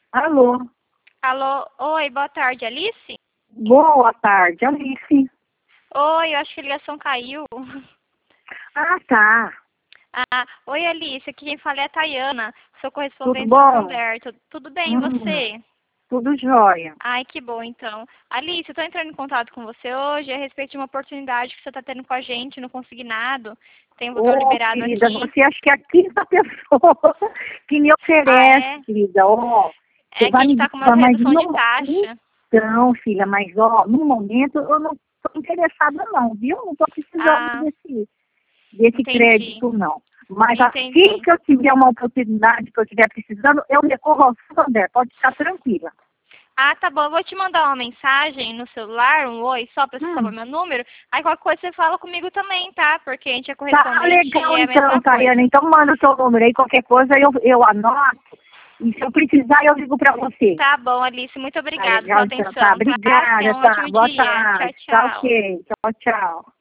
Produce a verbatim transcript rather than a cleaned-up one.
Alô? Alô, oi, boa tarde, Alice? Boa tarde, Alice. Oi, eu acho que a ligação caiu. Ah, tá. Ah, oi, Alice, aqui quem fala é a Tayana, sou Tudo correspondente do bom? Santander. Tu- Tudo bem, e Hum, você? tudo jóia. Ai, que bom, então. Alice, eu tô entrando em contato com você hoje a respeito de uma oportunidade que você tá tendo com a gente no Consignado. Tem um valor Ô, liberado querida, aqui. você acha que é a quinta pessoa que me Ah, oferece, é? querida? Ó, você É que a vai gente me tá com uma desculpar, mas redução de não... taxa. Então, filha, mas ó, no momento eu não estou interessada não, viu? Não estou precisando Ah, desse, desse entendi, crédito, não. Mas assim entendi. que eu tiver uma oportunidade que eu estiver precisando, eu recorro ao Santander, pode ficar tranquila. Ah, tá bom. Eu vou te mandar uma mensagem no celular, um oi, só pra você salvar Hum. meu número. Aí qualquer coisa você fala comigo também, tá? Porque a gente é Tá correspondente e legal é a então, mesma Tayana. coisa. Então manda o seu número aí, qualquer coisa eu, eu anoto. E se eu precisar, eu ligo pra você. Tá bom, Alice. Muito Tá obrigada legal pela então, tá? atenção, tá? Tenha Obrigada, um tá? ótimo Boa dia. Tchau, tarde. Tá tchau. ok. Tchau, tchau.